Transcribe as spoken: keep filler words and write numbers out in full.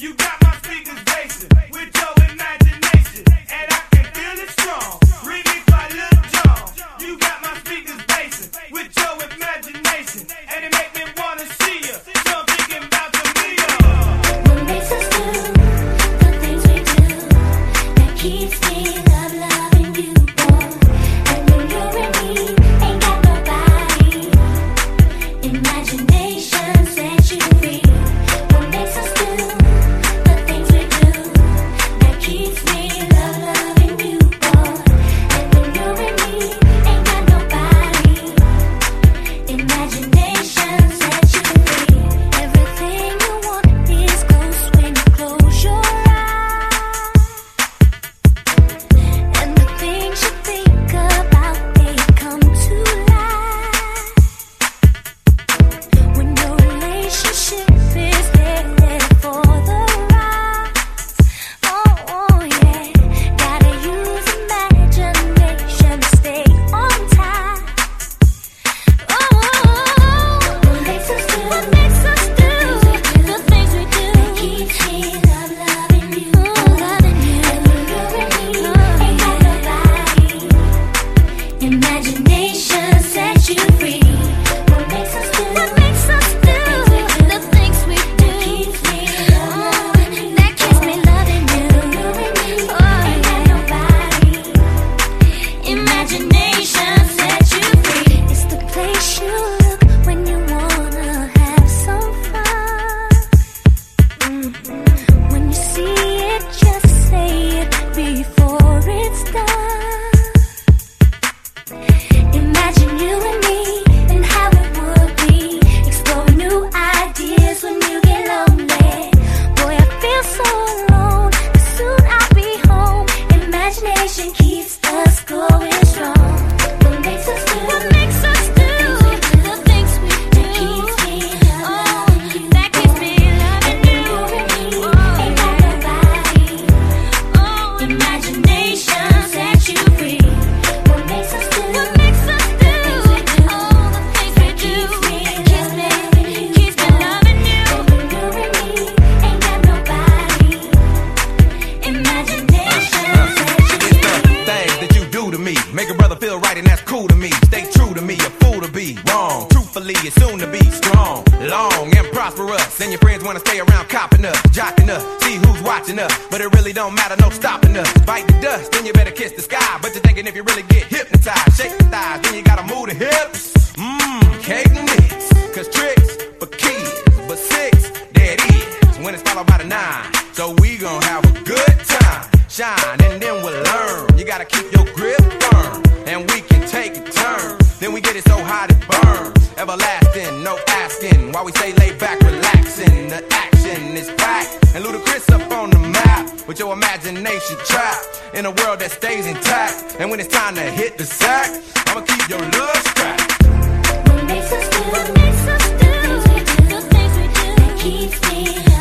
You got my speakers racing with your imagination, and I can feel it strong. Ringing by Lil Jon. You got my speakers racing with your imagination, and it make me wanna see you. So I'm thinking about Jamia. What makes us do the things we do that keeps me love loving you, boy. And when you're in me, ain't got nobody. Imagination sets you free. What makes us do the things we do that keeps me love loving you, boy. And when you're in me, ain't got nobody. Imagination sets you free. Everything you want is close when you close your eyes. And the things you think about, they come to life. When your relationship is headed for the rise. Oh, oh yeah. Gotta use imagination to stay on time. Oh, what makes us do? What makes us do the things we do that keeps me love loving you, loving you. And when you're in me, ain't got nobody. Imagination sets you free. What makes us do? What makes us do the things we do that keeps me loving you, that keeps me loving you. Oh, ain't got nobody. Imagination sets you free. It's the place you look when you wanna have some fun. When you see it, just say it before it's done. Imagine you and me and how it would be. Explore new ideas when you get lonely. Boy, I feel so alone, but soon I'll be home. Imagination keeps us going strong. What makes us do? What makes us do the things we do that keeps me loving you, that keeps me loving you. Ain't got nobody. Oh, imagination sets you free. What makes us do? What makes us do all the things we do that keeps me, keeps me loving you. When you're in me, ain't got nobody. Imagination sets you It's the free. things that you do to me. Make a brother feel right and that's cool to me. Stay true to me, a fool to be wrong. Truthfully, it's soon to be strong, long and prosperous. And your friends wanna stay around copping us, jocking us, see who's watching us. But it really don't matter, no stopping us. Bite the dust, then you better kiss the sky. But you're thinking if you really get hypnotized, shake the thighs, then you gotta move the hips. Mmm, cake mix, cause tricks for kids, but six, there it is, when it's followed by the nine. So we gon' have a good time, shine, and then we'll learn. You gotta keep your grip firm, and we can take a turn. Then we get it so hot it burns, everlasting, no asking. While we stay laid back, relaxing, the action is packed. And Ludacris up on the map, with your imagination trapped in a world that stays intact. And when it's time to hit the sack, I'ma keep your love strapped. What makes us do? What makes us do the things we do that keeps me